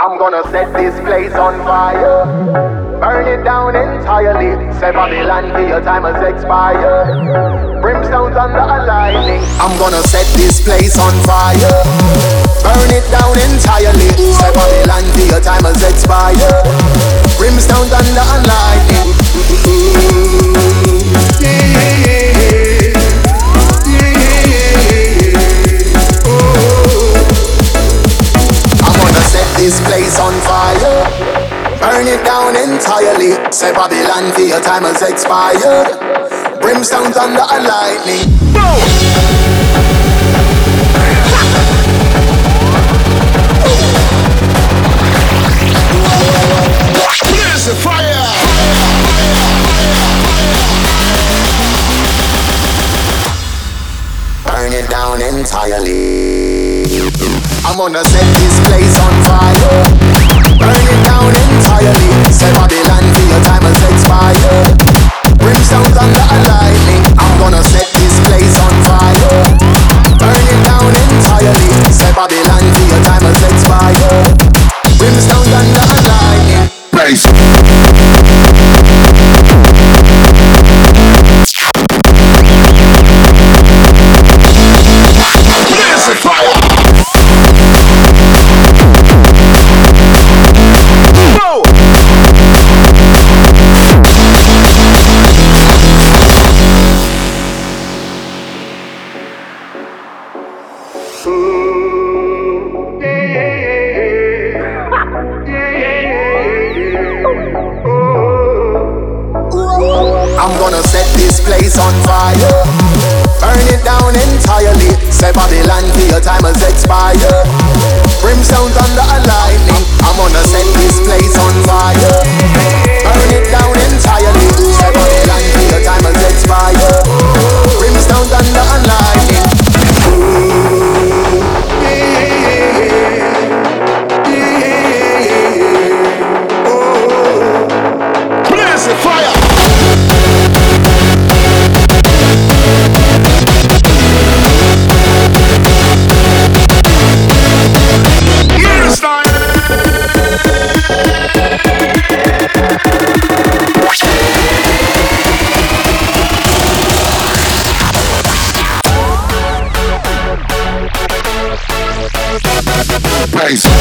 I'm gonna set this place on fire, burn it down entirely. Say Babylon, for your time has expired. Brimstone's under a lightning. I'm gonna set this place on fire, burn it down entirely. Say Babylon, for your time has expired. Brimstone's under a lightning. This place on fire, burn it down entirely. Say Babylon, for your time has expired. Brimstone's under a lightning. Here's the fire. Burn it down entirely. I'm gonna set this place on fire, burn it down entirely. Say Babylon, for your time has expired. Brimstone's under a lightning. I'm gonna set this place on fire, burn it down entirely. Say Babylon, for your time has expired. Brimstone's under a lightning. Place. There's the fire. I'm gonna set this place on fire, burn it down entirely. Say Babylon, for your time has expired. Brimstone's under a lightning. I'm gonna set this place on fire, burn it down entirely. Say Babylon, for your time has expired. Brimstone's under a lightning. Blaze the fire. Nice.